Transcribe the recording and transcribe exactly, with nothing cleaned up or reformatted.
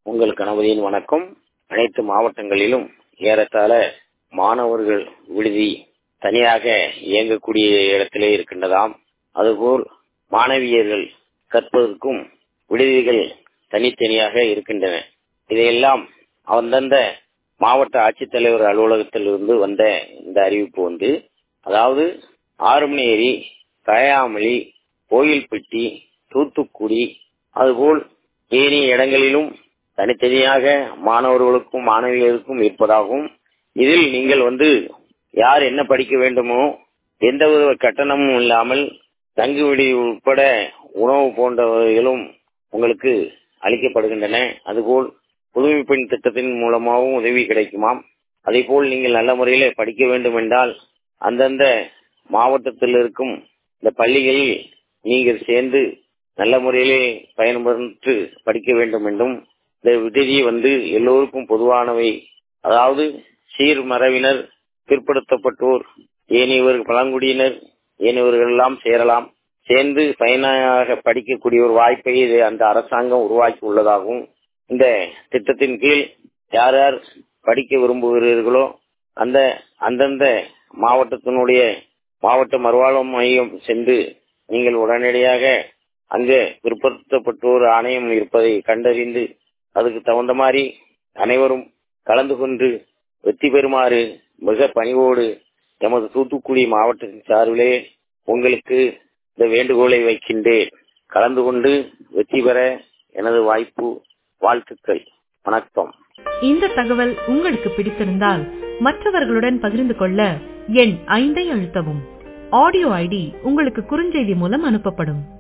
உங்கள் கணபதியின் வணக்கம். அனைத்து மாவட்டங்களிலும் ஏறத்தாழ மாணவர்கள் விடுதி தனியாக இயங்கக்கூடிய இடத்திலே இருக்கின்றதாம். அதுபோல் மாணவியர்கள் கற்பதற்கும் விடுதிகள் தனித்தனியாக இருக்கின்றன. இதையெல்லாம் அந்தந்த மாவட்ட ஆட்சித்தலைவர் அலுவலகத்திலிருந்து வந்த இந்த அறிவிப்பு வந்து, அதாவது ஆறுமணியேரி, கயாமலி, கோயில்பட்டி, தூத்துக்குடி, அதுபோல் ஏனைய இடங்களிலும் தனித்தனியாக மாணவர்களுக்கும் மாணவியருக்கும் இருப்பதாகவும், இதில் நீங்கள் வந்து யார் என்ன படிக்க வேண்டுமோ எந்தவித கட்டணமும் இல்லாமல் தங்கு விடுதி உட்பட உணவு போன்றவைகளும் உங்களுக்கு அளிக்கப்படுகின்றன. அதுபோல் புதுமை பெண் திட்டத்தின் மூலமாகவும் உதவி கிடைக்குமாம். அதே போல் நீங்கள் நல்ல முறையில் படிக்க வேண்டும் என்றால் அந்தந்த மாவட்டத்தில் இருக்கும் இந்த பள்ளிகளில் நீங்கள் சேர்ந்து நல்ல முறையிலே பயன்பெற்று படிக்க வேண்டும் என்றும், இந்த விடுதி வந்து எல்லோருக்கும் பொதுவானவை. அதாவது சீர்மரபினர், பிற்படுத்தப்பட்டோர், ஏனையவர், பழங்குடியினர், ஏனையவர்கள் எல்லாம் சேரலாம். சேர்ந்து பயனாக படிக்கக்கூடிய ஒரு வாய்ப்பை இது அந்த அரசாங்கம் உருவாக்கி உள்ளதாகவும், இந்த திட்டத்தின் கீழ் யார் யார் படிக்க விரும்புகிறீர்களோ அந்த அந்தந்த மாவட்டத்தினுடைய மாவட்ட மறுவாழ்வு மையம் சென்று நீங்கள் உடனடியாக அங்கு பிற்படுத்தப்பட்டோர் ஆணையம் இருப்பதை கண்டறிந்து அதுக்கு தகுந்த மாதிரி அனைவரும் கலந்து கொண்டு வெற்றி பெறுமாறு மிக பணிவோடு எமது தூத்துக்குடி மாவட்டத்தின் சார்பிலே உங்களுக்கு இந்த வேண்டுகோளை வைக்கின்றேன். கலந்து கொண்டு வெற்றி பெற எனது வாய்ப்பு வாழ்த்துக்கள். வணக்கம். இந்த தகவல் உங்களுக்கு பிடித்திருந்தால் மற்றவர்களுடன் பகிர்ந்து கொள்ள எண் ஐந்தை அழுத்தவும். ஆடியோ ஐடி உங்களுக்கு குறுஞ்செய்தி மூலம் அனுப்பப்படும்.